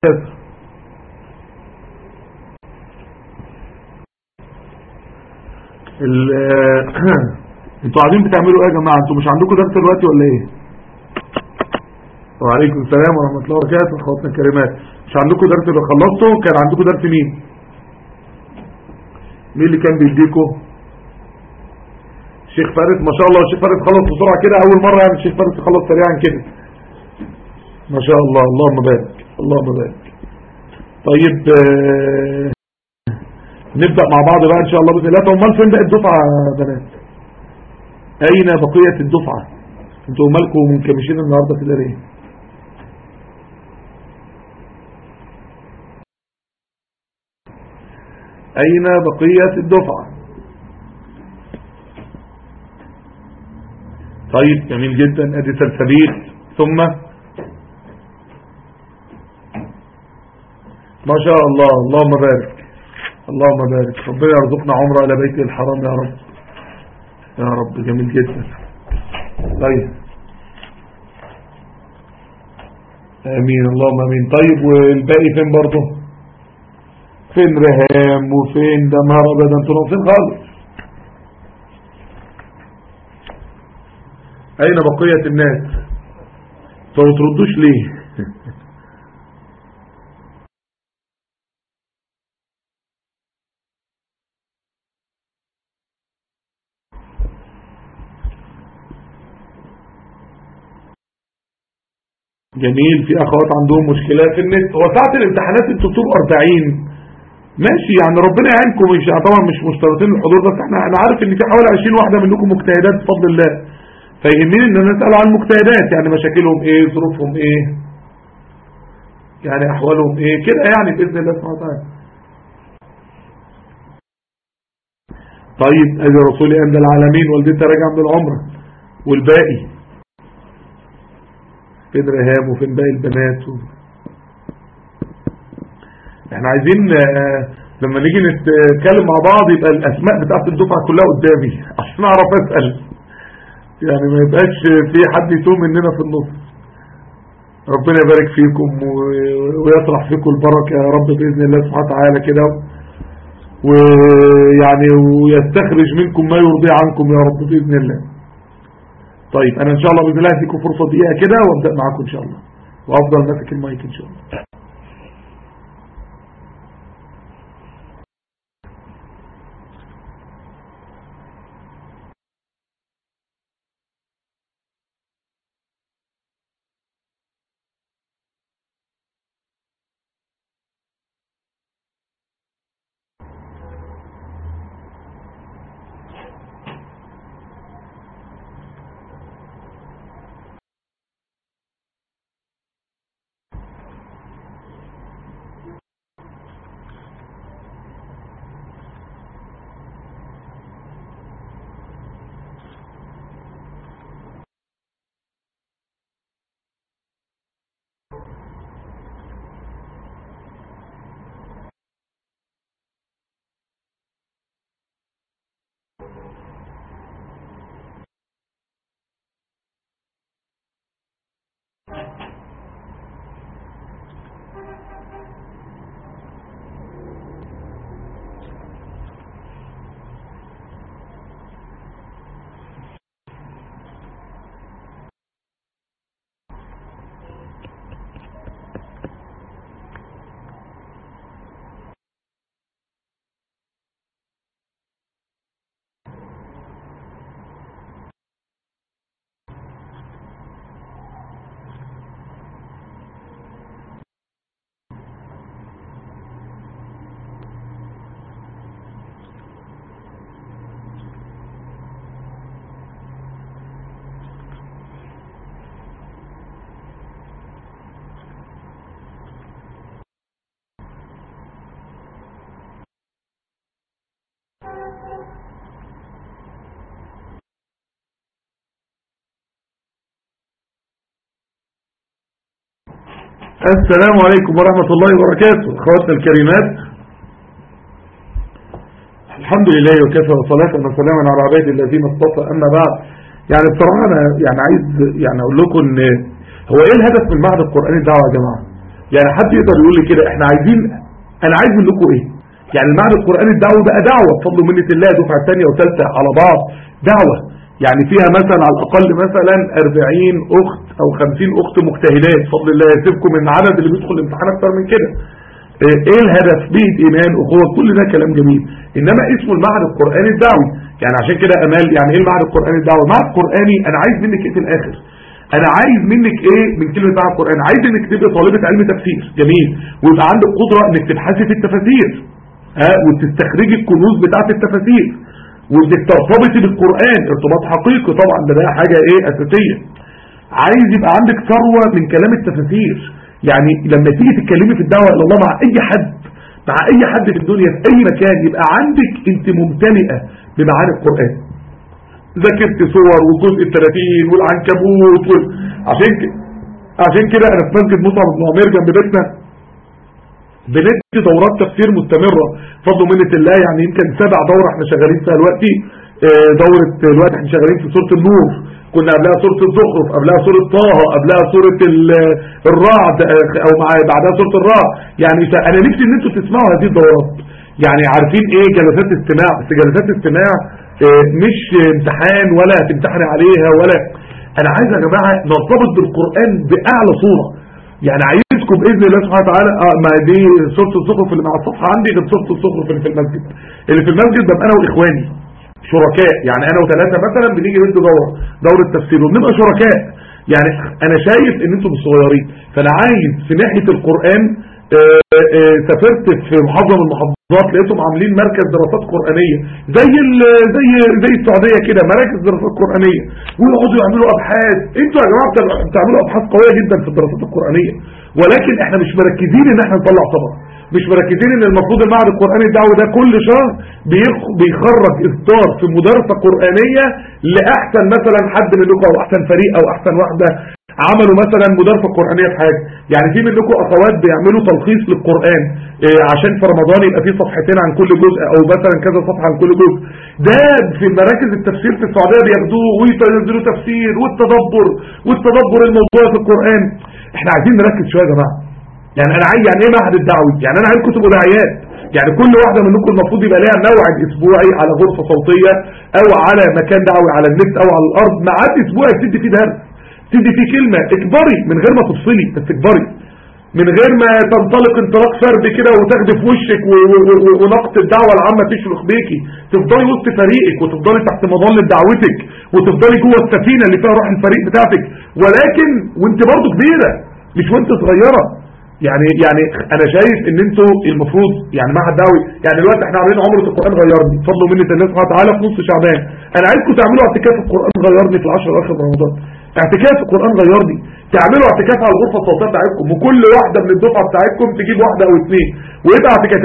انتوا قاعدين بتعملوا ايه يا جماعه؟ انتوا مش عندكم درس دلوقتي ولا ايه؟ وعليكم السلام ورحمه الله وبركاته. اخواتنا الكريمات، مش عندكم درس؟ اللي خلصتوا كان عندكم درس مين اللي كان بيديكوا؟ الشيخ فارس ما شاء الله. الشيخ فارس خلص بسرعه كده، اول مره يعني الشيخ فارس خلص سريعا كده ما شاء الله. اللهم بارك اللهم بارك. طيب نبدأ مع بعض بقى ان شاء الله بإذن الله. طب امال فين بقى الدفعة يا بنات؟ اين بقية الدفعة؟ انتوا مالكم منكمشين النهاردة كده ليه؟ اين بقية الدفعة؟ طيب جميل جدا. ادي سلسبيل، ثم ما شاء الله. اللهم بارك اللهم بارك. ربنا يرزقنا عمره الى بيته الحرام يا رب يا رب. جميل جدا. طيب امين اللهم امين. طيب والباقي فين برضه؟ فين رهام وفين ده؟ نهار ابيض انتوا ناقصين خالص. اين بقية الناس؟ انتوا ما بتردوش ليه؟ جميل. في اخوات عندهم مشكلات في النت. هو ساعة الامتحانات انتوا بتبقوا 40 ماشي يعني، ربنا يعينكم. مش طبعا مش مشترطين الحضور، بس انا عارف ان في حوالي 20 واحدة منكم مجتهدات بفضل الله، فيهمني ان انا اسال عن المجتهدات، يعني مشاكلهم ايه، ظروفهم ايه، يعني احوالهم ايه كده يعني باذن الله سبحانه وتعالى. طيب ادي رسولي عند العالمين، والدتها راجعه من العمره، والباقي فين رهام وفين باقي البنات احنا عايزين لما نيجي نتكلم مع بعض يبقى الاسماء بتاعت الدفعه كلها قدامي عشان اعرف اسال، يعني ما يبقاش في حد يتوه مننا في النص. ربنا يبارك فيكم ويطرح فيكم البركه يا رب باذن الله سبحانه وتعالى كده، ويعني ويستخرج منكم ما يرضي عنكم يا رب باذن الله. طيب انا ان شاء الله باذن الله هديكم فرصه دقيقه كده وابدا معاكم ان شاء الله، وافضل ماسك المايك ان شاء الله. السلام عليكم ورحمة الله وبركاته. اخواتنا الكريمات، الحمد لله وكفى وصلاة وسلاما على عباد الذين اصطفى، اما بعد. يعني بصراحة انا يعني عايز يعني اقول لكم ان هو ايه الهدف من معهد القرآن الدعوة يا جماعة؟ يعني حد يقدر يقول لي كده احنا عايزين، انا عايز منكم ايه؟ يعني المعهد القرآني الدعوي بقى دعوة بفضل ومنة الله، دفعة ثانيه وثالثه على بعض دعوة، يعني فيها مثلا على الاقل مثلا 40 اخت او 50 اخت مجتهدات بفضل الله، يسيبكم من العدد اللي بيدخل الامتحان اكتر من كده. ايه الهدف؟ بيئة ايمان، اخوة، كل ده كلام جميل، انما اسمه المعهد القرآني الدعوي. يعني عشان كده امال، يعني ايه المعهد القرآني الدعوي؟ المعهد القرآني انا عايز منك ايه في الاخر؟ انا عايز منك ايه من كلمة معهد القرآن؟ عايز انك تبقى طالبة علم تفسير، جميل، ويبقى عندك قدرة انك تبحثي في التفاسير وتستخرجي الكنوز بتاعت التفاسير، وانك ترتبطي بالقرآن ارتباط حقيقي، طبعا ده حاجة ايه اساسية. عايز يبقى عندك ثروة من كلام التفاسير، يعني لما تيجي تتكلمي في الدعوة الى الله مع اي حد، مع اي حد في الدنيا في اي مكان، يبقى عندك انت ممتلئة بمعاني القرآن، ذاكرت صور والجزء ال30 والعنكبوت عشان كده انا في مسجد مصعب بن عمير جنب بيتنا بندي دورات تفسير مستمرة بفضل ومنة الله، يعني يمكن 7 دورة احنا شغالين فيها دلوقتي. دورة دلوقتي احنا شغالين في سورة النور، كنا قبلها سورة الزخرف، قبلها سورة طه، قبلها سورة الرعد، او بعدها سورة الرعد. يعني انا نفسي ان انتوا تسمعوا هذه الدورات، يعني عارفين ايه جلسات استماع، بس جلسات استماع مش امتحان ولا هتمتحني عليها ولا. انا عايز يا جماعة نرتبط بالقرآن بأعلى صورة، يعني عايزكم بإذن الله سبحانه وتعالى. ما دي سورة الزخرف اللي مع الصفحة عندي غير سورة الزخرف اللي في المسجد. اللي في المسجد ببقى انا واخواني شركاء، يعني انا و3 مثلا بنيجي ندي دورة تفسير وبنبقى شركاء. يعني انا شايف ان انتم صغيرين، فانا عايز في ناحية القرآن. سافرت في محافظة من المحافظات لقيتهم عاملين مركز دراسات قرآنية زي السعودية كده، مراكز دراسات قرآنية، ويقعدوا يعملوا ابحاث. انتوا يا جماعة بتعملوا ابحاث قوية جدا في الدراسات القرآنية، ولكن احنا مش مركزين ان احنا نطلع طبق، مش مركزين ان المفروض المعهد القرآني الدعوي ده كل شهر بيخرج اصدار في مدرسة قرآنية لاحسن مثلا حد منكم، او احسن فريق، او احسن واحدة عملوا مثلا مدرسة قرآنية في حاجة. يعني في منكم اخوات بيعملوا تلخيص للقرآن عشان في رمضان يبقى فيه صفحتين عن كل جزء، او مثلا كذا صفحة عن كل جزء. ده في مراكز التفسير في السعودية بياخدوه وينزلوا تفسير والتدبر الموضوع في القرآن. احنا عايزين نركز شوية يا جماعة. يعني انا عايز، يعني ايه معهد الدعوي؟ يعني انا عايزكم تبقوا داعيات، يعني كل واحدة منكم المفروض يبقى لها موعد اسبوعي على غرفة صوتية او على مكان دعوي على النت او على الارض، ميعاد اسبوعي تدي فيه درس، تدي فيه كلمة، اكبري من غير ما تفصلي، بس اكبري من غير ما تنطلق انطلاق فردي كده وتاخدي في وشك ونقط الدعوة العامة تشرخ بيكي. تفضلي وسط فريقك، وتفضلي تحت مظلة دعوتك، وتفضلي جوه السفينة اللي فيها روح الفريق بتاعتك، ولكن وانت برضو كبيرة مش وانت صغيرة. يعني انا شايف ان انتوا المفروض، يعني معهد دعوي، يعني دلوقتي احنا عاملين عمرة القرآن غيرني بفضل ومنة الله سبحانه وتعالى في نص شعبان. انا عايزكم تعملوا اعتكاف القرآن غيرني في العشر الاواخر من رمضان، اعتكاف القرآن غيرني، تعملوا اعتكاف على الغرفة الصوتية بتاعتكم، وكل واحدة من الدفعة بتاعتكم تجيب 1 أو 2، ويبقى اعتكاف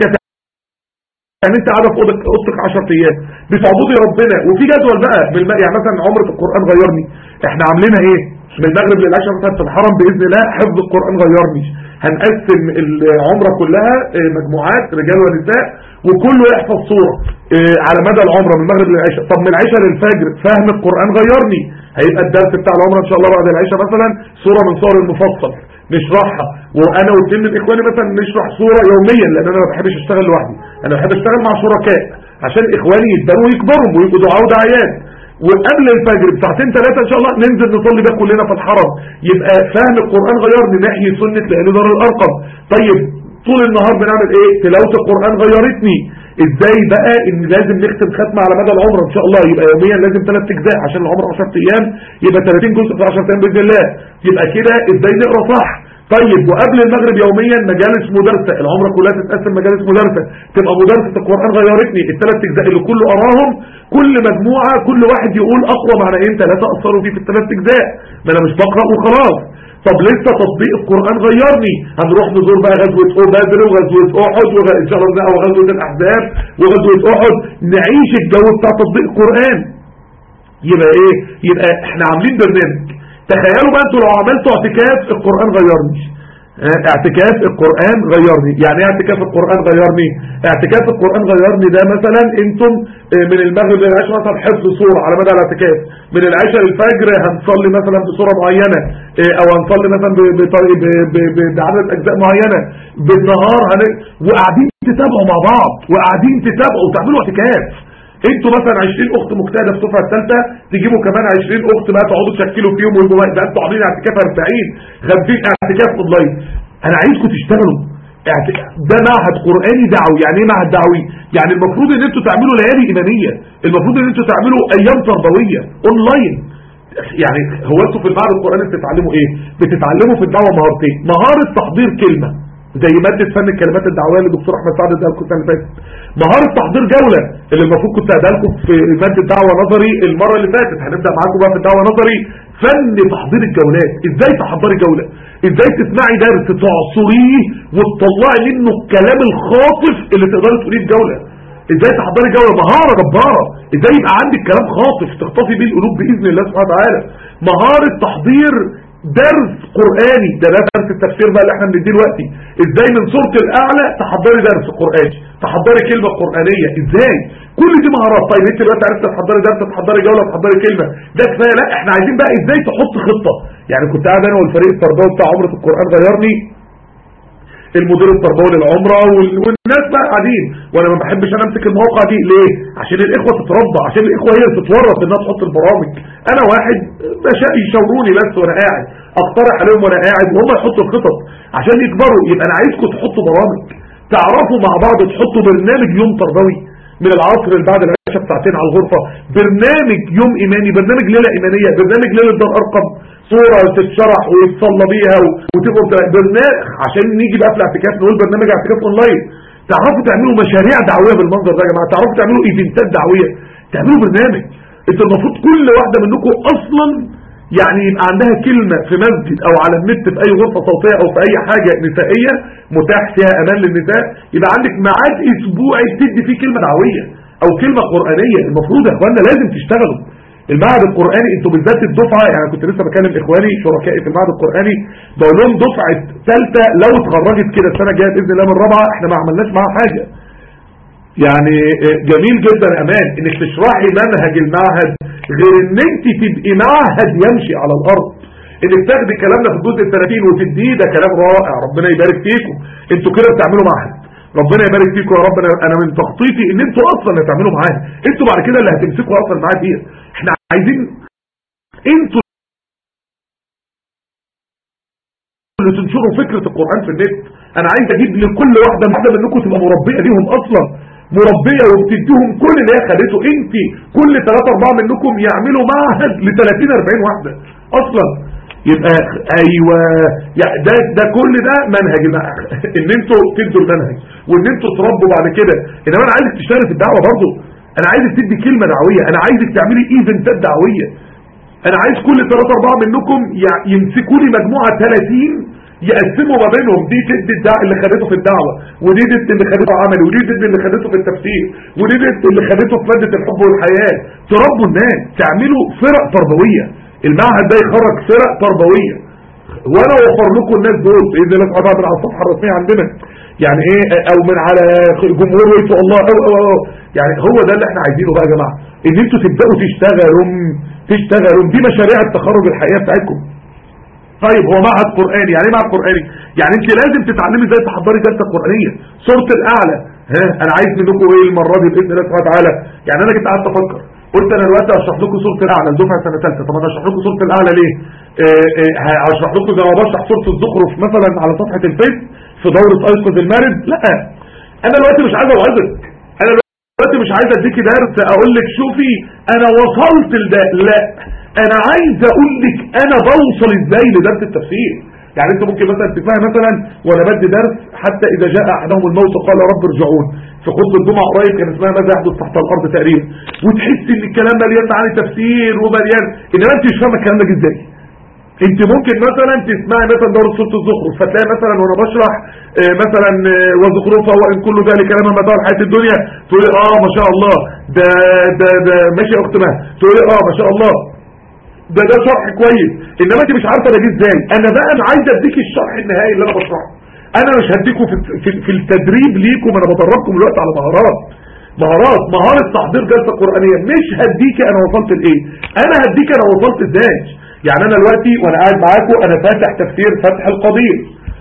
يعني انت قاعده في اوضتك 10 ايام بتعبدي ربنا. وفي جدول بقى يعني مثلا عمرة القرآن غيرني احنا عاملينها ايه من المغرب للعشاء مثلا في الحرم باذن الله، حفظ القرآن غيرني. هنقسم العمرة كلها مجموعات رجال ونساء، وكله يحفظ صورة على مدى العمرة من المغرب للعشاء. طب من العشاء للفجر فهم القرآن غيرني، هيبقى الدرس بتاع العمرة ان شاء الله بعد العشاء مثلا صورة من صور المفصل نشرحها، وانا و2 من اخواني مثلا نشرح صورة يوميا، لان انا ما بحبش اشتغل لوحدي، انا بحب اشتغل مع شركاء عشان اخواني يكبروا ويكبروا ويبقوا دعاء وداعيات. وقبل الفجر بساعتين 3 ان شاء الله ننزل نصلي بقى كلنا في الحرم، يبقى فهم القرآن غيرني، نحيي سنة لأهل دار الأرقم. طيب طول النهار بنعمل ايه؟ تلاوة القرآن غيرتني. ازاي بقى؟ ان لازم نختم ختمة على مدى العمرة ان شاء الله، يبقى يوميا لازم 3 اجزاء عشان العمرة 10 ايام، يبقى 30 جزء في 10 ايام باذن الله. يبقى كده ازاي نقرا صح. طيب وقبل المغرب يوميا مجالس مدرسة، العمرة كلها تتقسم مجالس مدرسة، تبقى مدرسة القرآن غيرتني، ال3 اجزاء اللي كله قراهم، كل مجموعة كل واحد يقول اقوى معنيين 3 اثروا فيه في ال3 اجزاء، ما انا مش بقرأ وخلاص. طب لسه تطبيق القرآن غيرني، هنروح نزور بقى غزوة بدر وغزوة احد ان شاء الله بقى، وغزوة الاحزاب وغزوة احد، نعيش الجو بتاع تطبيق القرآن. يبقى ايه؟ يبقى احنا عاملين برنامج. تخيلوا بقى انتوا لو عملتوا اعتكاف القرآن غيرني، اعتكاف القرآن غيرني. يعني ايه اعتكاف القرآن غيرني؟ اعتكاف القرآن غيرني ده مثلا انتم من المغرب للعشاء مثلا حفظ سورة على مدى الاعتكاف، من العشاء للفجر هنصلي مثلا بسورة معينة، او هنصلي مثلا بعدد اجزاء معينة، بالنهار وقاعدين تتابعوا مع بعض، وقاعدين تتابعوا وتعملوا اعتكاف. انتوا مثلا 20 اخت مجتهده في الصفحه الثالثه، تجيبوا كمان 20 اخت بقى تقعدوا تشكلوا فيهم ويبقوا بقى انتوا عاملين اعتكاف 40 50 اعتكاف اونلاين. انا عايزكم تشتغلوا. ده معهد قرآني دعوي. يعني ايه معهد دعوي؟ يعني المفروض ان انتوا تعملوا ليالي ايمانيه، المفروض ان انتوا تعملوا ايام تربويه اونلاين. يعني هو انتوا في المعهد القرآني بتتعلموا ايه؟ بتتعلموا في الدعوه مهارتين: مهاره تحضير كلمه زي ماده فن الكلمات الدعويه اللي الدكتور احمد سعد اداها لكم السنه اللي فاتت، مهاره تحضير جوله اللي المفروض كنت اديها لكم في ماده دعوه نظري المره اللي فاتت، هنبدا معاكم بقى في الدعوه نظري فن تحضير الجولات. ازاي تحضري جوله، ازاي تسمعي درس تعصريه وتطلعي منه الكلام الخاطف اللي تقدري تقوليه في جوله، ازاي تحضري جوله. مهاره جباره. ازاي يبقى عندك كلام خاطف تخطفي بيه القلوب باذن الله سبحانه وتعالى. مهاره تحضير درس قرآني، ده درس التفسير بقى اللي احنا بنديه دلوقتي. ازاي من سورة الاعلى تحضري درس قرآني، تحضري كلمة قرآنية، ازاي؟ كل دي مهارات. طيب انت دلوقتي عرفت تحضري درس، تحضري جولة، تحضري كلمة، ده كفايه؟ لا، احنا عايزين بقى ازاي تحط خطة. يعني كنت قاعد انا والفريق التربوي بتاع عمرة القرآن غيرني، المدير التربوي للعمرة والناس بقى قاعدين، وانا ما بحبش انا امسك المواقع دي. ليه؟ عشان الاخوة تتربى، عشان الاخوة هي اللي تتورط انها تحط البرامج. انا واحد يشاوروني بس وانا قاعد، اقترح عليهم وانا قاعد، وهم يحطوا الخطط عشان يكبروا. يبقى انا عايزكم تحطوا برامج، تعرفوا مع بعض، تحطوا برنامج يوم تربوي من العصر اللي بعد العشاء بساعتين على الغرفة، برنامج يوم ايماني، برنامج ليلة ايمانية، برنامج ليلة دار ارقم، صورة تتشرح ويتصلى بيها وتبقوا برنامج عشان نيجي بقى في الاعتكاف نقول برنامج اعتكاف اونلاين. تعرفوا تعملوا مشاريع دعوية بالمنظر ده يا جماعة، تعرفوا تعملوا ايفنتات دعوية، تعملوا برنامج. انتوا المفروض كل واحدة منكم اصلا يعني يبقى عندها كلمة في مسجد او على النت في اي غرفة صوتية او في اي حاجة نسائية متاح فيها امان للنساء، يبقى عندك ميعاد اسبوعي تدي فيه كلمة دعوية او كلمة قرآنية. المفروض يا اخوانا لازم تشتغلوا. المعهد القرآني انتوا بالذات الدفعة، يعني كنت لسه بكلم اخواني شركائي في المعهد القرآني بقول لهم دفعة ثالثة لو اتخرجت كده السنة الجاية باذن الله من رابعة احنا ما عملناش معاها حاجة. يعني جميل جدا امان انك تشرحي منهج المعهد غير ان انت تبقي معهد يمشي على الارض. انك تاخدي كلامنا في الجزء 30 وتديه، ده كلام رائع، ربنا يبارك فيكم. انتوا كده بتعملوا معهد، ربنا يبارك فيكم يا رب. انا من تخطيطي ان انتوا اصلا هتعملوا معاها، انتوا بعد كده اللي هتمسكوا اصلا معاها دي. احنا عايزين انتوا اللي تنشروا فكرة القرآن في النت. انا عايز اجيب لكل واحدة منكم تبقى مربية ليهم اصلا، مربية وبتديهم كل اللي هي خدته. انت كل 3-4 منكم يعملوا معهد ل 30-40 واحدة اصلا. يبقى ايوه يعني ده كل ده منهج ان انتوا تدوا المنهج وان انتوا تربوا بعد كده. انما انا عايزك تشتغل في الدعوة برضه، انا عايزك تدي كلمة دعوية، انا عايزك تعملي ايفنتات دعوية. انا عايز كل 3-4 منكم يمسكوا لي مجموعة 30 يقسموا ما بينهم، دي تدي اللي خدته في الدعوة، ودي تدي اللي خدته عملي، ودي تدي اللي خدته في التفسير، ودي تدي اللي خدته في مادة الحب والحياة. تربوا الناس، تعملوا فرق تربوية. المعهد ده يخرج فرق تربوية، وانا اوفر لكم الناس دول باذن الله سبحانه وتعالى على الصفحه الرسميه عندنا. يعني ايه، او من على جمهور ويتو الله أو يعني هو ده اللي احنا عايزينه بقى يا جماعه، ان انتوا تبداوا تشتغلوا. دي مشاريع التخرج الحقيقيه بتاعتكم. طيب هو معهد قرآني، يعني ايه معهد قرآني؟ يعني انت لازم تتعلمي ازاي تحضري جلسه قرآنيه. سوره الاعلى، انا عايز منكم ايه المره دي باذن الله سبحانه وتعالى؟ يعني انا كنت قاعد افكر، قلت انا دلوقتي هشرح لكم سوره الاعلى الدفعه سنه ثالثه. طب انا هشرح لكم سوره الاعلى ليه؟ هشرح لكم زي ما بشرح سوره الزخرف مثلا على صفحه الفيس في دوره ايقظ المارد؟ لا، انا دلوقتي مش عايز اوعظك، انا دلوقتي مش عايز اديكي درس اقول لك شوفي انا وصلت لده. لا، انا عايز اقول لك انا بوصل ازاي لدرس التفسير. يعني انت ممكن مثلا تسمعي مثلا وانا بدي درس حتى اذا جاء احدهم الموت قال رب ارجعون في خطبه الجمعه قريب كان اسمها ماذا يحدث تحت الارض تقريبا، وتحس ان الكلام مليان معاني تفسير ومليان، انما انت مش فاهمه الكلام ده ازاي. انت ممكن مثلا تسمعي مثلا دوره سوره الزخرف فتلاقي مثلا وانا بشرح مثلا وزخرفها وان كل ذلك لما متاع الحياه الدنيا تقولي ما شاء الله ده ماشي يا اخت مها، تقولي ما شاء الله ده شرح كويس، انما انت مش عارفه ده جه ازاي. انا بقى عايز اديك الشرح النهائي اللي انا بشرحه. انا مش هديكم في التدريب ليكم، انا بدربكم دلوقتي على مهارة تحضير جلسة قرآنية. مش هديك انا وصلت لايه، انا هديك انا وصلت ازاي. يعني انا دلوقتي وانا قاعد معاكم انا فاتح تفسير فتح القدير،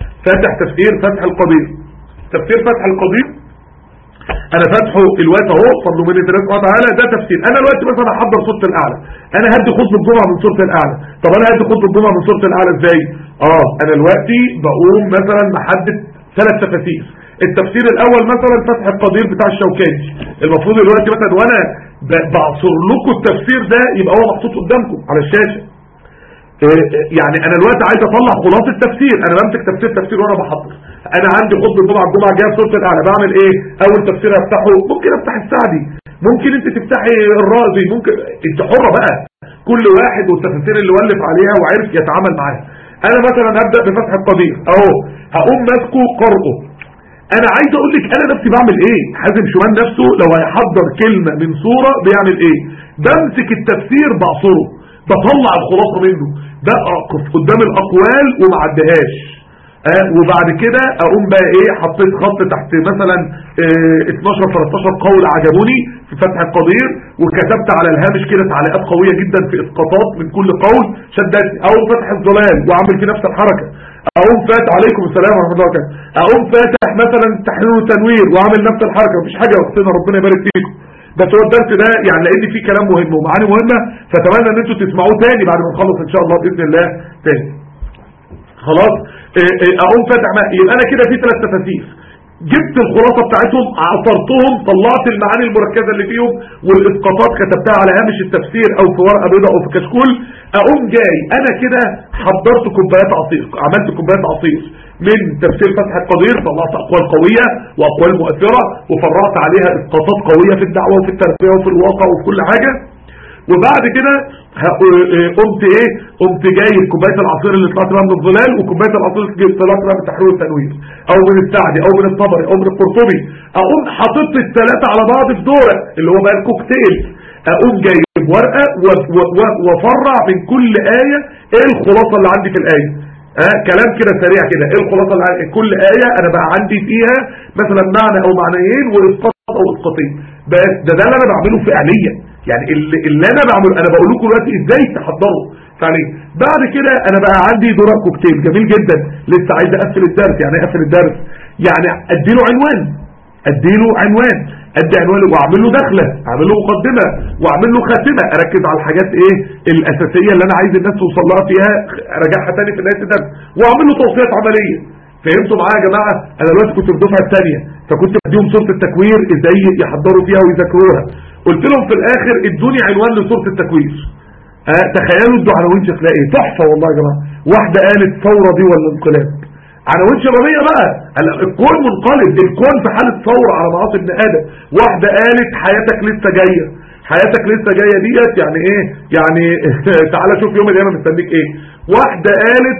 تفسير فتح القدير انا فاتحه الوقت اهو بفضل من الله سبحانه وتعالى. ده تفسير. انا دلوقتي مثلا هحضر سوره الاعلى، انا هدي خطبه الجمعه من سوره الاعلى. طب انا هدي خطبه الجمعه من سوره الاعلى ازاي؟ انا دلوقتي بقوم مثلا محدد 3 تفاسير. التفسير الاول مثلا فتح القدير بتاع الشوكاني، المفروض دلوقتي مثلا وانا بعصر لكم التفسير ده يبقى هو محطوط قدامكم على الشاشه. يعني انا دلوقتي عايز اطلع خلاصه التفسير، انا بمسك تفسير وانا بحضر. انا عندي خطبه الجمعه الجايه في سوره الاعلى، بعمل ايه؟ اول تفسير افتحه، ممكن افتح السعدي، ممكن انت تفتحي الرازي، ممكن انت حره بقى، كل واحد والتفسير اللي ولف عليها وعرف يتعامل معاها. انا مثلا هبدا بفتح القدير اهو، هقوم ماسكه قرئه. انا عايز اقول لك انا نفسي بعمل ايه. حازم شومان نفسه لو هيحضر كلمه من سوره بيعمل ايه؟ بمسك التفسير بعصره، بطلع الخلاصه منه، ده قدام الاقوال وما عدهاش. وبعد كده اقوم بقى ايه، حطيت خط تحت مثلا 12 13 قول عجبوني في فتح القدير، وكتبت على الهامش كده تعليقات قويه جدا في اسقاطات من كل قول شدتني. اقوم فتح الظلال واعمل في نفس الحركه، اقوم فاتح عليكم السلام ورحمه الله وبركاته، اقوم فاتح مثلا تحرير وتنوير واعمل نفس الحركه. مفيش حاجه يا اختنا ربنا يبارك فيكم، بس هو الدرس ده يعني لان فيه كلام مهم ومعاني مهمه، فاتمنى ان انتوا تسمعوه تاني بعد ما نخلص ان شاء الله باذن الله تاني. خلاص اقوم فاتح يبقى انا كده في 3 تفاسير، جبت الخلاصه بتاعتهم، عصرتهم، طلعت المعاني المركزه اللي فيهم والاسقاطات كتبتها على هامش التفسير او في ورقه بيضاء او في كشكول. اقوم جاي انا كده حضرت كوبايات عصير، عملت كوبايات عصير من تفسير فتح القدير، طلعت اقوال قويه واقوال مؤثره وفرعت عليها اسقاطات قويه في الدعوه وفي التربيه وفي الواقع وفي كل حاجه. وبعد كده قمت جايب كوبايه العصير اللي طلعت بها من الظلال وكوبايه العصير اللي طلعت بها من التحرير والتنوير او من السعدي او من الطبري او من القرطبي، اقوم حاطط ال3 على بعض في دورق اللي هو بقى الكوكتيل. اقوم جايب ورقه وافرع من كل ايه ايه الخلاصه اللي عندي في الايه. كلام كده سريع كده، ايه الخلاصه اللي عندي كل ايه انا بقى عندي فيها مثلا معنى او معنيين واسقاط او اسقاطين. بس ده اللي انا بعمله فعليا، يعني اللي انا بعمله انا بقول لكم دلوقتي ازاي تحضروا فعليا. بعد كده انا بقى عندي دورق كوكتيل جميل جدا، لسه عايز اقفل الدرس. يعني اقفل الدرس يعني اديله عنوان، ادي عنوان واعمل له دخله، اعمل له مقدمه واعمل له خاتمه، اركز على الحاجات ايه الاساسيه اللي انا عايز الناس توصل لها فيها، اراجعها تاني في نهايه الدرس واعمل له توصيات عمليه. فهمتوا معايا يا جماعه؟ انا دلوقتي كنت في الدفعه الثانيه، فكنت بديهم سوره التكوير ازاي يحضروا فيها ويذاكروها. قلت لهم في الاخر ادوني عنوان لسوره التكوير. تخيلوا ادوا عناوين شكلها ايه، تحفه والله يا جماعه. واحده قالت ثوره دي ولا انقلاب، عناوين شبابيه بقى، الكون منقلب، الكون في حاله ثوره على معاصي ابن ادم. واحده قالت حياتك لسه جايه، ديت يعني ايه؟ يعني تعالى شوف يوم القيامه مستنيك ايه. واحده قالت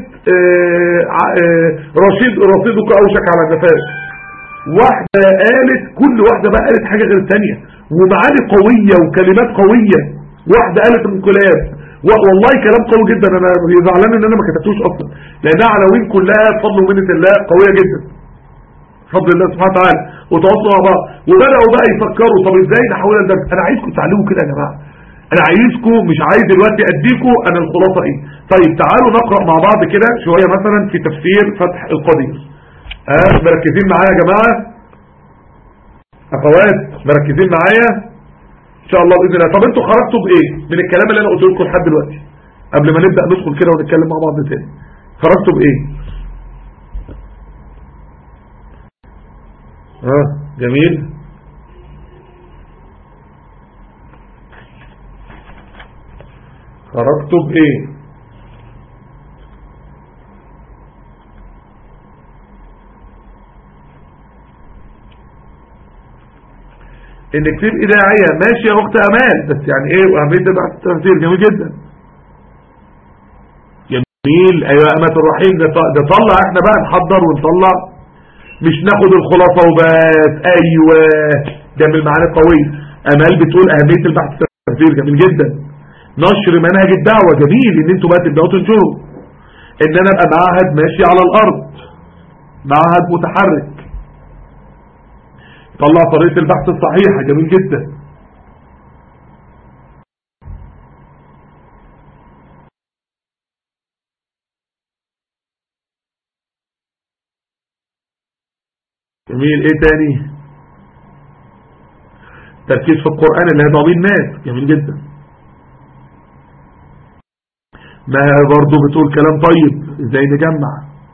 رصيدك اوشك على النفاذ. واحده قالت، كل واحده بقى قالت حاجه غير الثانيه ومعاني قويه وكلمات قويه. واحده قالت انقلاب، والله كلام قوي جدا. انا زعلان ان انا ما كتبتوش اصلا لانها عناوين كلها بفضل ومنه الله قويه جدا بفضل الله سبحانه وتعالى. وتواصلوا مع بعض وبداوا بقى يفكروا طب ازاي نحولها لدرس. انا عايزكم تعلموا كده يا جماعه، انا عايزكم، مش عايز دلوقتي اديكم انا الخلاصه ايه. طيب تعالوا نقرا مع بعض كده شويه مثلا في تفسير فتح القدير. مركزين معايا يا جماعه؟ اخوات مركزين معايا ان شاء الله باذن الله. طب انتوا خرجتوا بايه من الكلام اللي انا قلت لكم لحد دلوقتي قبل ما نبدا ندخل كده ونتكلم مع بعض تاني؟ خرجتوا بايه؟ جميل. خرجتوا بايه؟ انك تبقي داعيه، ماشي يا اخت امال، بس يعني ايه واهميه بعد التفسير؟ جميل جدا، جميل. ايوه يا امة الرحيم، ده طلع احنا بقى نحضر ونطلع، مش ناخد الخلاصه وبس. ايوه ده من المعاني القويه. امال بتقول اهميه البحث التفسير، جميل جدا. نشر منهج الدعوة، جميل ان انتوا بقى تبدأوا تنشروا. ان انا ابقى معهد ماشي على الارض، معهد متحرك، طلع طريقة البحث الصحيحة، جميل جدا. جميل. ايه تاني؟ تركيز في القرآن اللي هيدعو بيه الناس، جميل جدا. ما برضو بتقول كلام طيب، ازاي نجمع.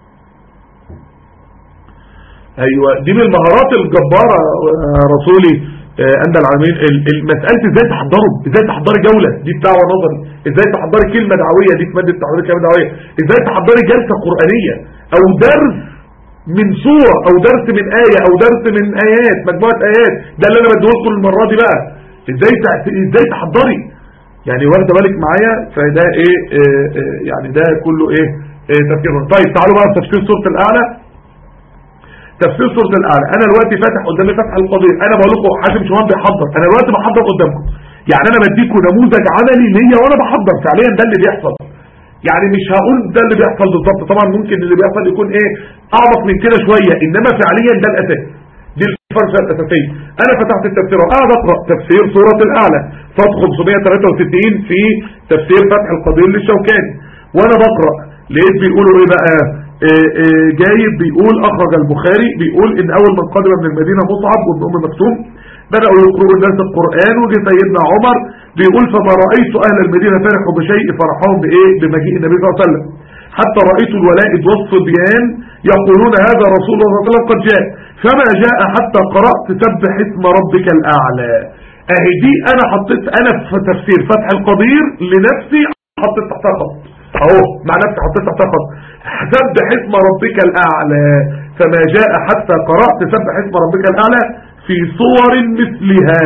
ايوه دي من المهارات الجبارة رسولي عند العالمين. المسألة ازاي تحضروا، ازاي تحضري جولة، دي دعوة نظري، ازاي تحضري كلمة دعوية، دي في مادة تحضير كلمة دعوية، ازاي تحضري جلسة قرآنية او درس من سورة او درس من آية او درس من آيات، مجموعة آيات، ده اللي انا بديه لكم المرة دي بقى. ازاي تحضري، يعني واخده بالك معايا. فده ايه يعني ده كله ايه تفكير. طيب تعالوا بقى تفسير سورة الأعلى. تفسير سورة الأعلى، انا دلوقتي فاتح قدامي فتح القدير، انا بقول لكم حاتم شومان بيحضر، انا دلوقتي بحضر قدامكم، يعني انا بديكم نموذج عملي ليا وانا بحضر فعليا، ده اللي بيحصل. يعني مش هقول ده اللي بيحصل بالظبط، طبعا ممكن اللي بيحصل يكون ايه اعمق من كده شوية، انما فعليا ده الاساس، دي الفرشة الاساسية. انا فتحت التفسير وقاعد اقرا تفسير سورة الأعلى صفحة 563 في تفسير فتح القدير للشوكاني، وانا بقرا لقيت بيقولوا ايه بقى، جايب بيقول اخرج البخاري بيقول ان اول من قدم من المدينة مصعب وابن ام مكتوم بدأوا يقرؤوا الناس القرآن، وجه سيدنا عمر بيقول فما رأيت اهل المدينة فرحوا بشيء فرحهم بايه بمجيء النبي صلى الله عليه وسلم، حتى رأيت الولائد والصبيان يقولون هذا رسول الله صلى الله عليه وسلم قد جاء، فما جاء حتى قرأت سبح اسم ربك الأعلى. اهي دي انا حطيت انا في تفسير فتح القدير لنفسي، حطيت تحتها خط اهو مع نفسي، حطيت تحتها خط سبح اسم ربك الأعلى، فما جاء حتى قرأت سبح اسم ربك الأعلى في صور مثلها.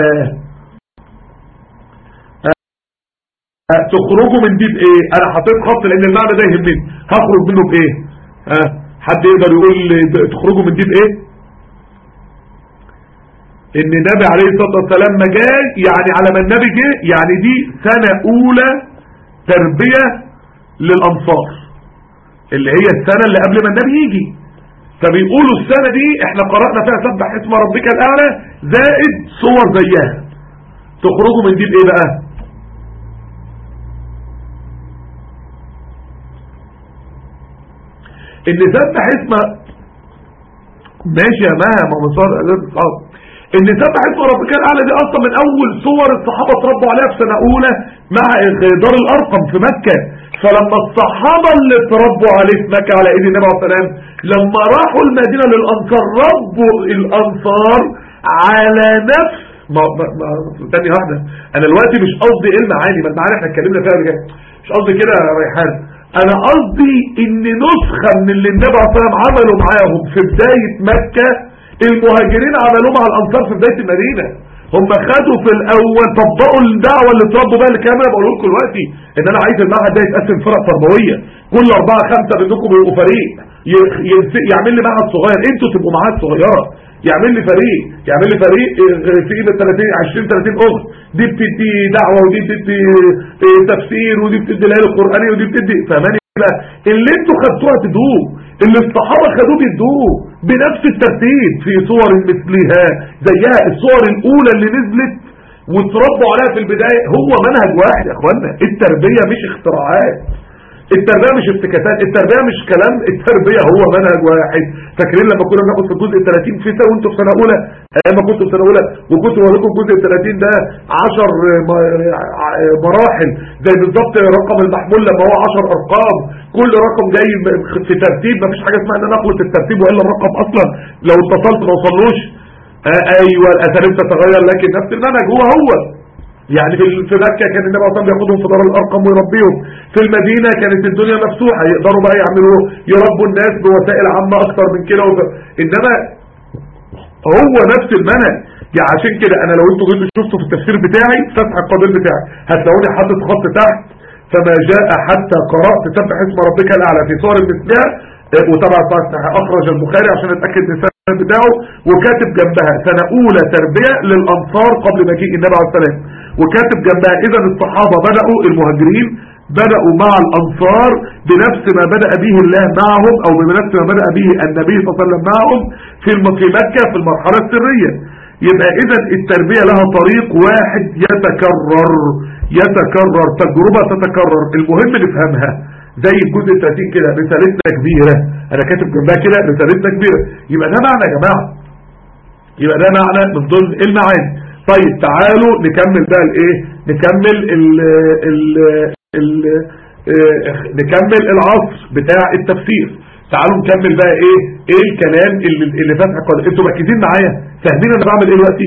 تخرجوا من دي بايه؟ انا حطيت خط لان المعنى ده يهمني، هخرج منه بايه؟ حد يقدر يقول تخرجوا من دي بايه؟ ان النبي عليه الصلاة والسلام ما جاء، يعني على ما النبي جه، يعني دي سنة اولى تربية للانصار، اللي هي السنة اللي قبل ما النبي يجي، فبيقولوا السنة دي احنا قرأنا فيها سبح اسم ربك الأعلى زائد صور زيها. تخرجوا من دي بايه بقى؟ ان سبح اسم ماشي يا ما مصار ان سبح اسم ربك الأعلى دي اصلا من اول صور الصحابة اتربوا عليها في سنة اولى مع دار الارقم في مكة. فلما الصحابة اللي اتربوا عليه في مكة على ايد النبي عليه الصلاة والسلام لما راحوا المدينة للانصار ربوا الانصار على نفس تاني واحدة. انا دلوقتي مش قصدي ايه المعاني، ما المعاني احنا اتكلمنا فيها قبل كده، مش قصدي كده يا ريحان، انا قصدي ان نسخة من اللي النبي عليه الصلاة والسلام عملوا معاهم في بداية مكة المهاجرين عملوه مع الانصار في بداية المدينة. هم خدوا في الاول طبقوا الدعوة اللي اتربوا بقى، اللي كان انا بقول لكم دلوقتي ان انا عايز المعهد ده يتقسم فرق تربوية، كل 4-5 منكم يبقوا فريق، يعمل لي معهد صغير، انتوا تبقوا معهد صغيرة، يعمل لي فريق في قيمة 20-30 اخت، دي بتدي دعوة ودي بتدي تفسير ودي بتدي ليالي القرآنية ودي بتدي فهماني بقى. اللي انتوا خدتوها تدوه، اللي الصحابة خدوه بيدوه بنفس الترتيب في صور مثلها زيها الصور الاولى اللي نزلت وتربوا عليها في البداية. هو منهج واحد يا اخوانا، التربية مش اختراعات، التربية مش افتكاسات، التربية مش كلام، التربية هو منهج واحد. فاكرين لما كنا بناخد في الجزء 30 في سنة وانتوا في سنة اولى، ايام ما كنتوا في سنة اولى وكنت بوريكم الجزء 30 ده 10 مراحل زي بالظبط رقم المحمول لما هو 10 ارقام، كل رقم جاي في ترتيب، مفيش حاجة اسمها ان انا اخلط الترتيب والا الرقم اصلا لو اتصلت ما وصلوش. ايوه الاساليب تتغير لكن نفس المنهج هو يعني في مكة كان النبي صلى الله عليه وسلم بياخدهم في دار الارقم ويربيهم، في المدينة كانت الدنيا مفتوحة يقدروا بقى يعملوا يربوا الناس بوسائل عامة اكتر من كده انما هو نفس المنهج. يعني عشان كده انا لو انتوا جيتوا شفتوا في التفسير بتاعي فتح القدير بتاعي هتلاقوني حاطط خط تحت فما جاء حتى قرأت سبح اسم ربك الأعلى في صور مثلها، وطبعا اخرج البخاري عشان اتاكد من السنه بتاعه، وكاتب جنبها سنه اولى تربيه للانصار قبل مجيء النبي عليه السلام، وكاتب جنبها اذا الصحابة بدأوا المهاجرين بدأوا مع الأنصار بنفس ما بدأ به الله معهم أو بنفس ما بدأ به النبي صلى الله عليه وسلم معهم في مكة في المرحلة السرية. يبقى إذا التربية لها طريق واحد يتكرر تجربة تتكرر. المهم نفهمها زي الجزء 30 كده، رسالتنا كبيرة، أنا كاتب جنبها كده رسالتنا كبيرة. يبقى ده معنى يا جماعة، يبقى ده معنى من ضمن المعاني. طيب تعالوا نكمل بقى الايه، نكمل نكمل العصر بتاع التفسير. تعالوا نكمل بقى ايه الكلام اللي فاتح قال. انتوا مركزين معايا فاهمين انا بعمل ايه دلوقتي؟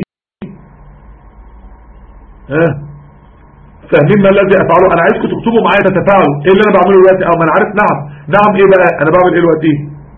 فاهمين ما الذي افعله؟ انا عايزكم تكتبوا معايا تتفاعلوا ايه اللي انا بعمله دلوقتي. ما انا عارف نعم ايه بقى انا بعمل ايه دلوقتي.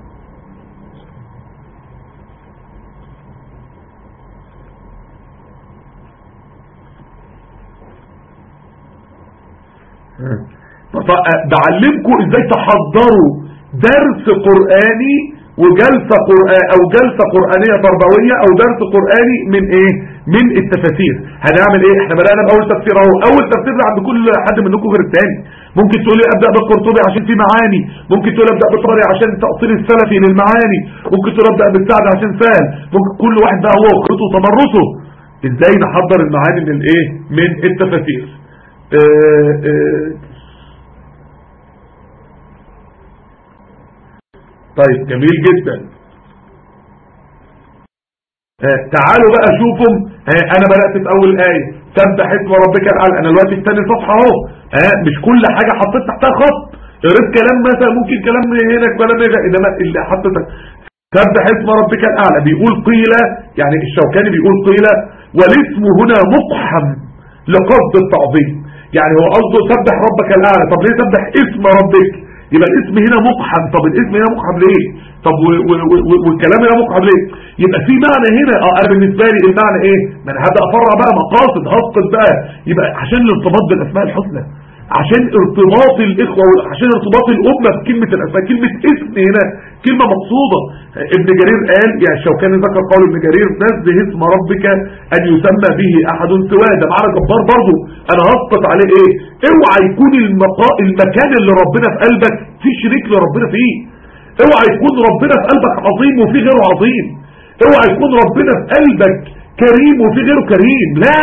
بعلمكم ازاي تحضروا درس قرآني وجلسة او جلسة قرآنية تربوية او درس قرآني من ايه، من التفاسير. هنعمل ايه؟ احنا بدأنا باول تفسير اهو. اول تفسير ده عند كل حد منكم غير الثاني. ممكن تقولي ابدأ بالقرطبي عشان فيه معاني، ممكن تقولي ابدأ بالطبري عشان تأصيل السلفي للمعاني، ممكن تقولي ابدأ بالسعد عشان سهل، ممكن كل واحد بقى هو وخطه وتمرسه ازاي نحضر المعاني من الايه، من التفاسير. طيب جميل جدا. تعالوا بقى شوفوا. انا بدأت في اول آية سبح اسم ربك الاعلى، انا دلوقتي في ثاني صفحة اهو. مش كل حاجة حطيت تحتها خط، قريت كلام مثلا ممكن كلام هنا كلام هنا، انما اللي حطيتك سبح اسم ربك الاعلى. بيقول قيل، يعني الشوكاني بيقول قيل والاسم هنا مقحم لقصد التعظيم. يعني هو قصده سبح ربك الاعلى. طب ليه سبح اسم ربك؟ يبقى الاسم هنا مقحم. طب الاسم هنا مقحم ليه؟ طب والكلام هنا مقحم ليه؟ يبقى في معنى هنا. انا بالنسبه لي المعنى ايه؟ ما انا هبدا افرع بقى مقاصد، هفقد بقى. يبقى عشان الارتباط بالاسماء الحسنى، عشان ارتباط الاخوه، عشان ارتباط الامه بكلمه الاسماء. كلمه اسم هنا كلمه مقصوده. ابن جرير قال، يعني الشوكاني ذكر قول ابن جرير نزه اسم ربك ان يسمى به احد سواه. ده معنى جبار برضه. انا هسقط عليه ايه؟ اوعى يكون المكان اللي ربنا في قلبك في شريك لربنا فيه. اوعى يكون ربنا في قلبك عظيم وفي غيره عظيم. اوعى يكون ربنا في قلبك كريم وفي غيره كريم. لا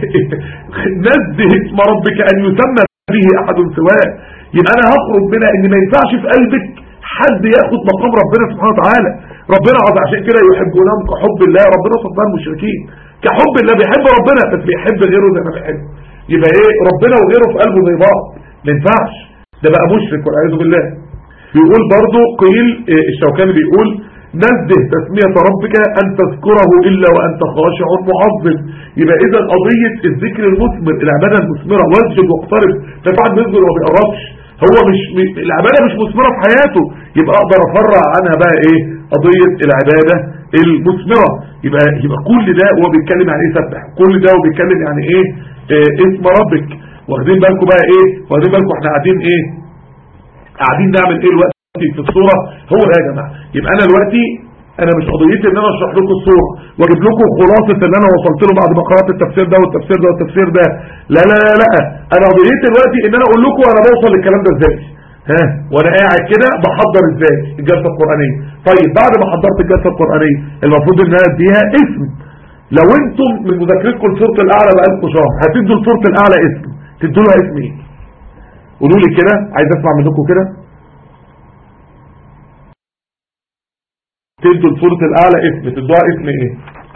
نزه اسم ربك ان يسمى به احد سواه. يبقى انا هخرج منها ان ما ينفعش في قلبك حد ياخد مقام ربنا سبحانه وتعالى. ربنا عز عشان كده يحبونهم كحب الله. ربنا صفى المشركين كحب الله، بيحب ربنا بس بيحب غيره زي ما بيحب. يبقى ايه، ربنا وغيره في قلبه زي بعض، ما ينفعش. ده بقى مشرك والعياذ بالله. بيقول برضو قيل، الشوكاني بيقول نزه تسمية ربك أن تذكره إلا وأنت خاشع معظم. يبقى إذا قضية الذكر المثمر، العبادة المثمرة، واسجد واقترب. فبعد ما يسجد وما بيقربش، هو مش العبادة مش مثمرة في حياته، يبقى أقدر أفرع عنها بقى إيه، قضية العبادة المثمرة. يبقى كل ده هو بيتكلم عن إيه سبح، كل ده هو بيتكلم يعني إيه اسم ربك. واخدين بالكم بقى إيه، واخدين بالكم إحنا قاعدين إيه، قاعدين نعمل إيه الوقت في الصورة. هو ده يا جماعة. يبقى انا دلوقتي انا مش قضيتي ان انا اشرح لكم الصورة واجيب لكم خلاصة اللي انا وصلت له بعد ما قرأت التفسير ده والتفسير ده والتفسير ده. لا لا لا لا، انا قضيتي دلوقتي ان انا اقول لكم انا بوصل للكلام ده ازاي، وانا قاعد كده بحضر ازاي الجلسة القرآنية. طيب بعد ما حضرت الجلسة القرآنية المفروض ان انا اديها اسم. لو انتم من مذاكرتكم لسورة الاعلى بقالكم شهر هتدوا لسورة الاعلى اسم، تدوا لها اسم ايه؟ قولوا لي كده، عايز اسمع منكم كده. تدوا لسورة الاعلى اسم، تدوها اسم ايه؟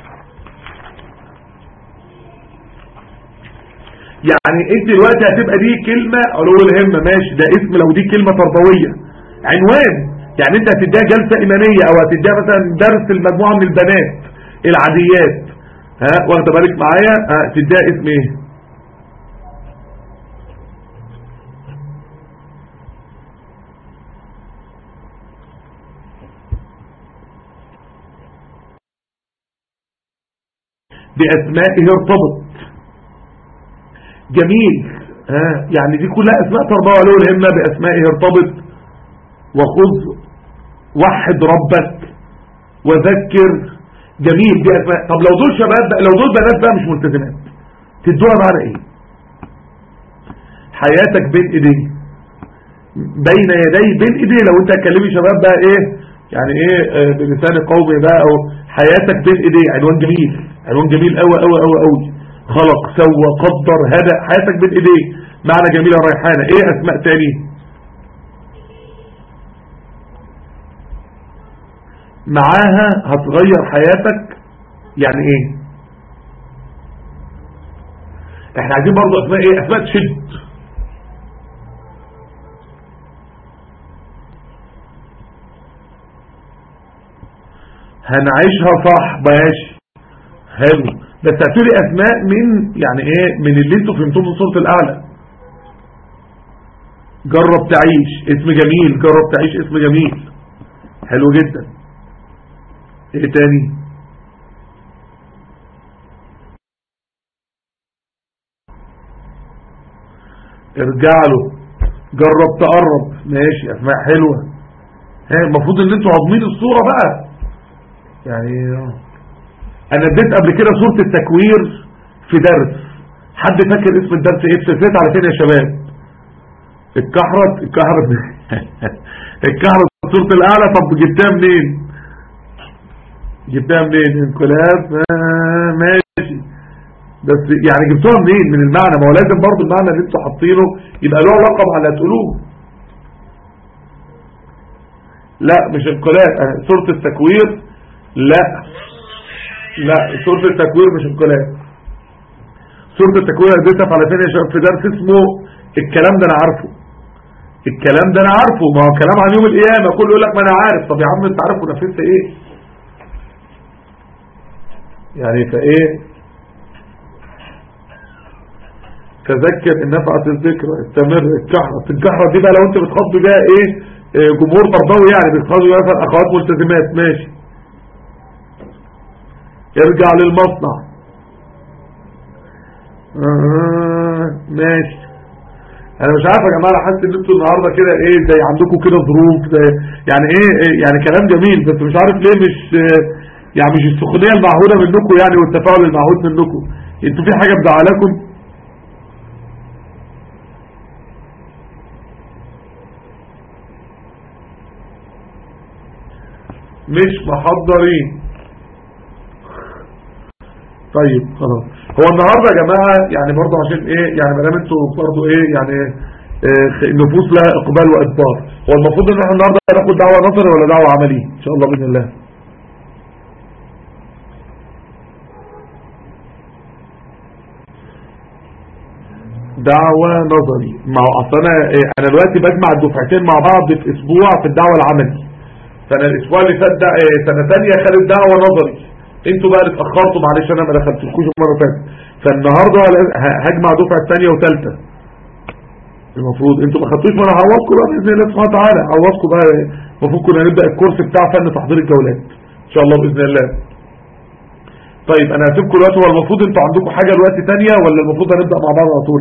يعني انت دلوقتي هتبقى دي كلمة علو الهمة، ماشي، ده اسم لو دي كلمة تربوية. عنوان، يعني انت هتديها جلسة ايمانية او هتديها مثلا درس المجموعة من البنات العاديات، واخده بالك معايا، تديها اسم ايه؟ بأسمائه ارتبط. جميل. يعني دي كلها اسماء تربوية له الهمة. بأسمائه ارتبط، وخذ، وحد ربك، وذكر. جميل، دي اسماء. طب لو دول شباب، لو دول بنات بقى مش ملتزمات، تدوها معنى ايه؟ حياتك بين ايديه، بين يدي، بين ايديه. لو انت هتكلمي شباب بقى ايه يعني ايه بلسان قومي بقى، او حياتك بين ايديه، عنوان جميل، عنوان جميل قوي قوي قوي قوي. خلق سوى قدر هدى، حياتك بين ايديه، معنى جميل يا ريحانه. ايه اسماء تاني معاها هتغير حياتك؟ يعني ايه؟ احنا عايزين برضو اسماء ايه؟ اسماء تشد. هنعيشها صح، ماشي حلو، بس هتقولي اسماء من يعني ايه؟ من اللي انتوا فهمتوه من سورة الاعلى. جرب تعيش اسم جميل، جرب تعيش اسم جميل، حلو جدا. ايه تاني؟ ارجع له، جرب تقرب، ماشي، اسماء حلوة. المفروض ان انتوا هضمين الصورة بقى. يعني انا اديت قبل كده صورة التكوير في درس، حد فاكر اسم الدرس ايه؟ بسفلت على فين يا شباب؟ الكحرة الكحرة صورة الاعلى. طب جبتها منين؟ جبتها منين؟ انقلاب، ماشي، بس يعني جبتوها منين؟ من المعنى، ما هو لازم برضو المعنى اللي انتوا حاطينه يبقى له علاقه مع اللي هتقولوه. لا مش انقلاب، سورة التكوير، لا سورة التكوير مش انقلاب. سورة التكوير اديتها على فين يا شباب؟ في درس اسمه الكلام ده انا عارفه. الكلام ده انا عارفه، ما هو كلام عن يوم القيامه، كله يقول لك ما انا عارف. طب يا عم انت عارف ونفذت ايه؟ يعني فايه؟ تذكر ان نفعت الذكرى، استمر. الكحرة دي بقى لو انت بتخاطبي بقى ايه؟ جمهور تربوي، يعني بتخاطبي مثلا اخوات ملتزمات، ماشي. ارجع للمصنع، ماشي. انا مش عارف يا جماعه، انا حاسس ان انتوا النهارده كده ايه، زي عندكم كده ظروف، يعني ايه يعني كلام جميل، بس مش عارف ليه مش يعني مش السخونيه المعهوده منكم يعني، والتفاعل المعهود منكم. انتوا في حاجه مزعلاكم؟ مش محضرين؟ طيب خلاص. هو النهارده يا جماعه يعني برضه عشان ايه يعني، ما دام انتوا برضه ايه يعني النفوس لها اقبال وادبار، هو المفروض ان احنا النهارده ناخد دعوه نظري ولا دعوه عملي ان شاء الله باذن الله؟ دعوه نظري. ما هو اصل انا دلوقتي بجمع الدفعتين مع بعض في اسبوع في الدعوه العملي. فانا الاسبوع اللي فات سنه ثانيه خدت دعوه نظري، انتوا بقى اللي اتاخرتوا، معلش انا ما دخلتلكوش المره اللي فاتت. فالنهارده هجمع دفعه ثانيه وثالثه. المفروض انتوا ما خدتوش، ما انا هعوضكم بقى باذن الله سبحانه وتعالى، هعوضكم بقى. المفروض كنا نبدا الكورس بتاع فن تحضير الجولات ان شاء الله باذن الله. طيب انا هسيبكم دلوقتي. هو المفروض انتوا عندكم حاجه دلوقتي ثانيه ولا المفروض هنبدا مع بعض على طول؟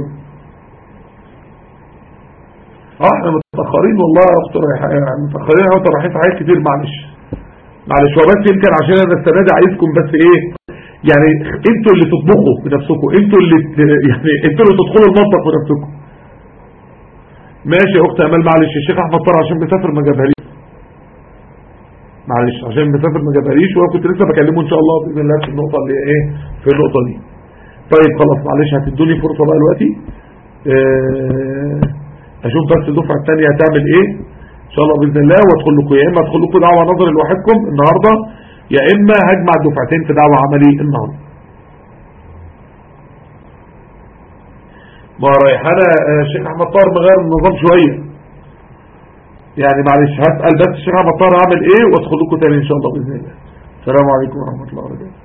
احنا متاخرين والله يا اخت ريحان، متاخرين اهو، رايحين في حاجات كتير، معلش هو بس يمكن عشان انا السنه دي عايزكم بس ايه يعني، انتوا اللي تطبخوا بنفسكم، انتوا اللي يعني انتوا اللي تدخلوا المطبخ بنفسكم. ماشي يا اخت امال، معلش الشيخ احمد طارق عشان مسافر ما جابهاليش، معلش عشان مسافر ما جابهاليش، وانا كنت لسه بكلمه ان شاء الله باذن الله في النقطه اللي ايه، في النقطه دي. طيب خلاص معلش، هتدوني فرصه بقى دلوقتي اشوف بس الدفعه الثانيه هتعمل ايه ان شاء الله باذن الله، وادخل لكم يا اما ادخل لكم دعوه نظري لوحدكم النهارده، يا اما هجمع الدفعتين في دعوه عملي النهارده. ما ريحانه الشيخ احمد طاهر مغير النظام شويه يعني، معلش هسال بس الشيخ احمد طاهر عامل ايه، وادخل لكم تاني ان شاء الله باذن الله. السلام عليكم ورحمه الله وبركاته.